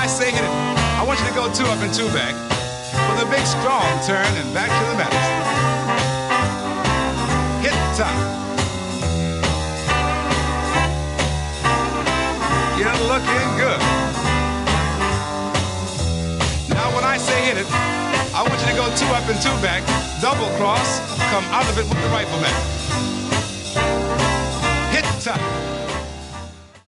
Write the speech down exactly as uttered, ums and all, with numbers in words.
I say hit it, I want you to go two up and two back with a big strong turn and back to the medicine. Hit top. You're looking good. Now when I say hit it, I want you to go two up and two back, double cross, come out of it with the rifleman. Hit top.